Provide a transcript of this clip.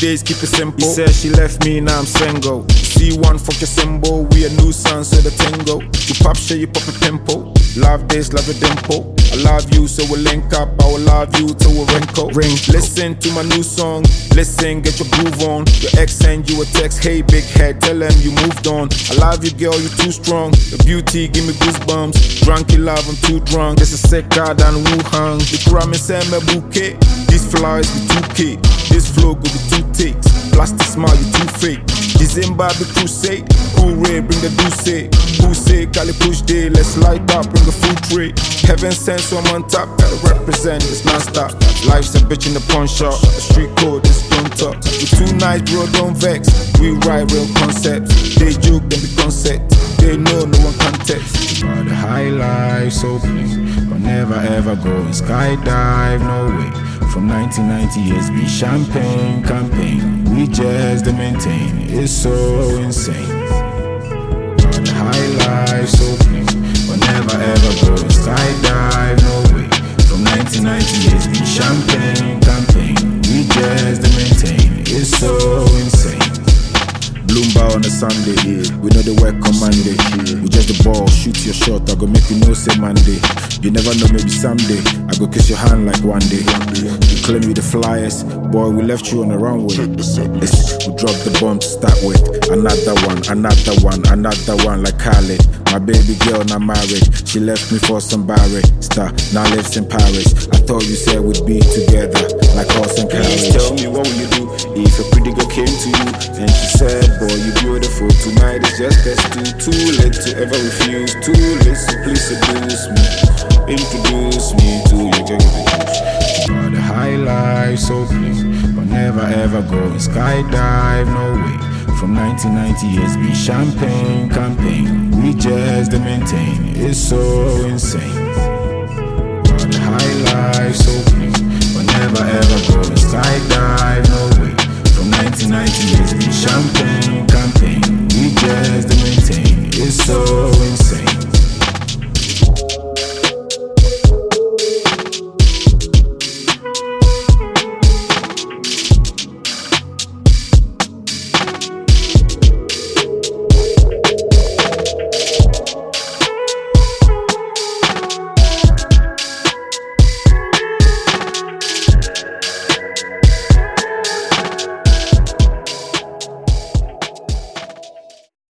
days, keep it simple. He said she left me, now I'm single. C1, fuck your symbol. We a nuisance, so the tango. You pop shit, you pop a pimple. Love this, love a dimple. I love you, so we'll link up. I will love you till we wrinkle. Ring, listen to my new song. Listen, get your groove on. Your ex send you a text, hey big head, tell him you moved on. I love you, girl, you too strong. Your beauty give me goosebumps. Drunk in love, I'm too drunk. This is sicker than Wuhan. The promise send me bouquet. These flowers be 2K. This flow go be 2 takes. Plastic smile, you too fake. December the crusade. Cool ray, bring the douce. Who say Cali push day? Let's light up, bring the food tray. Heaven sent, so I'm on top. Gotta represent, it's non-stop. Life's a bitch in the pawn shop. The street code is don't talk. We too nice, bro, don't vex. We write real concepts. They joke, then be concept. They know no one context. But the high life so plain, but never ever go and skydive, no way. From 1990s be champagne campaign. We just maintain, it's so insane. But the high life so plain, but never ever go and skydive, no way. From 1990s be champagne campaign. We just maintain, it's so insane. Bloomba on a Sunday, we know the work on Monday. We just the ball, shoot your shot, I go make you know say Monday. You never know, maybe someday I go kiss your hand like one day. You claim you the flyest, boy, we left you on the runway. We dropped the bomb to start with. Another one, like Khaled. My baby girl not married, she left me for some barrister. Now lives in Paris. I thought you said we'd be together, like horse and carriage. Please tell me what will you do if a pretty girl came to you and she said, boy, you beautiful, tonight is just us two. Too late to ever refuse, too late, so please seduce me. Introduce me to you, girl. But the high life so plain, but never ever go and skydive, no way. From 1990s be champagne campaign. We just maintain, it's so insane. But the high life so plain, but never ever go and skydive, no way. From 1990s be champagne campaign. We just maintain, it's so insane.